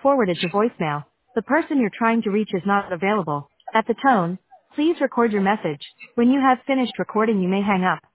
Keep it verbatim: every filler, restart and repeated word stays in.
forwarded to voicemail. The person you're trying to reach is not available. At the tone, please record your message. When you have finished recording, you may hang up.